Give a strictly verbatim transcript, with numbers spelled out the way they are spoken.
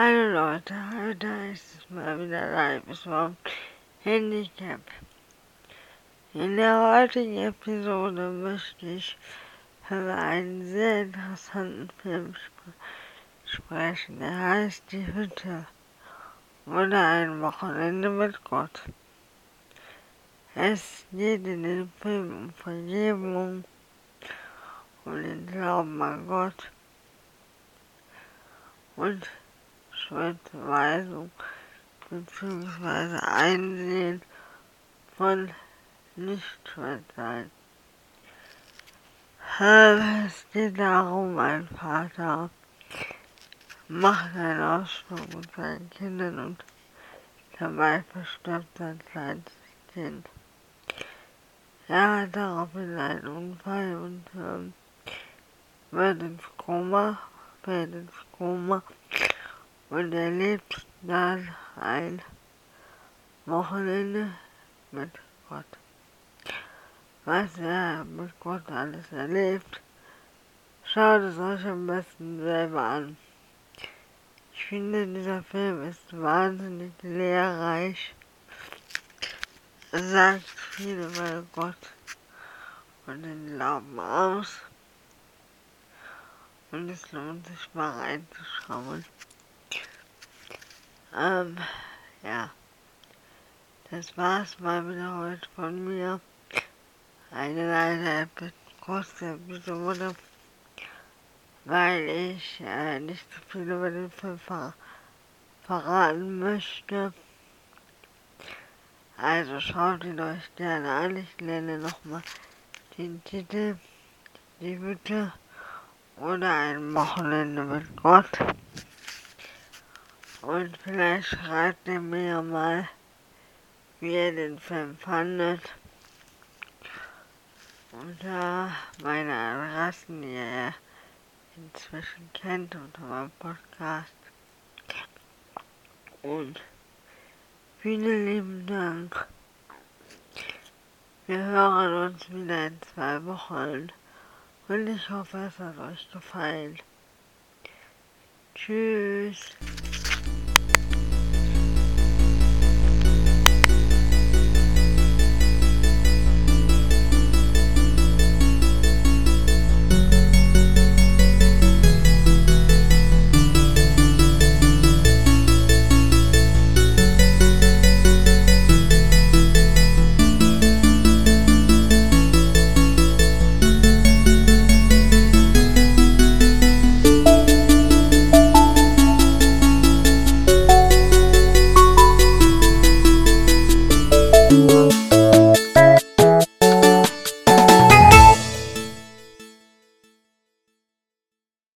Hallo Leute, heute ist es mal wieder live vom Handicap. In der heutigen Episode möchte ich über einen sehr interessanten Film sp sprechen. Der heißt Die Hütte oder Ein Wochenende mit Gott. Es geht in dem Film um Vergebung, um den Glauben an Gott und Schuldzuweisung bzw. Einsehen von Nicht-Schuld-Sein. Es geht darum, ein Vater macht einen Ausflug mit seinen Kindern und dabei verstirbt sein kleines Kind. Er hat daraufhin einen Unfall und ähm, wird ins Koma, fällt ins Koma und erlebt dann ein Wochenende mit Gott. Was er mit Gott alles erlebt, schaut es euch am besten selber an. Ich finde, dieser Film ist wahnsinnig lehrreich. Er sagt viel über Gott und den Glauben aus. Und es lohnt sich mal reinzuschauen. Ähm, ja. Das war's mal wieder heute von mir. Eine leider etwas kurze Episode, weil ich äh, nicht so viel über den Film ver verraten möchte. Also schaut ihn euch gerne an. Ich nenne nochmal den Titel Die Hütte oder Ein Wochenende mit Gott. Und vielleicht schreibt ihr mir mal, wie ihr den Film fandet. Unter meine Adressen, die ihr inzwischen kennt unter meinem Podcast. Und vielen lieben Dank. Wir hören uns wieder in zwei Wochen und ich hoffe, es hat euch gefallen. Tschüss.